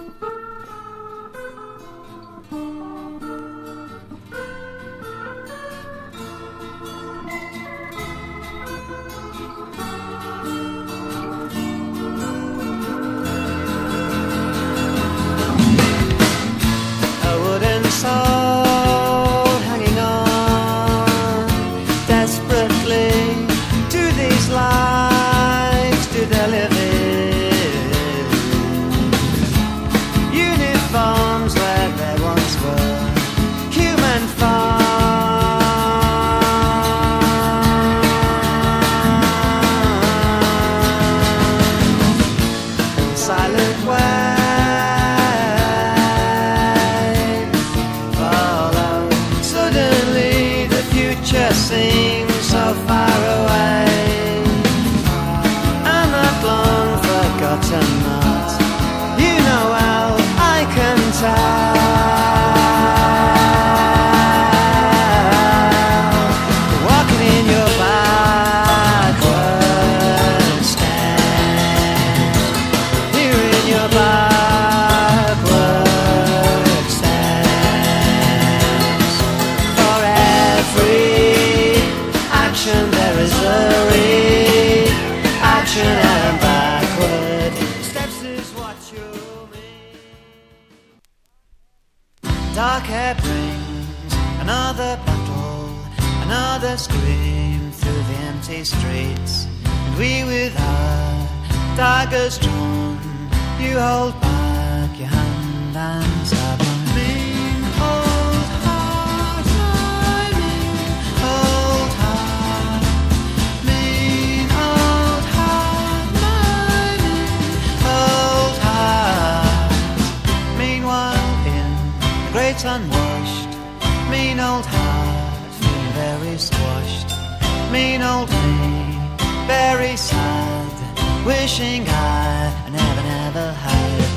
Dark hair brings another battle, another scream through the empty streets. And we with our daggers drawn, you hold back your hand and stab on mean old heart, my mean old heart, mean old heart, my mean old heart. Meanwhile in the great unwashed, mean old heart, feeling very squashed. Mean old me, very sad, wishing I never had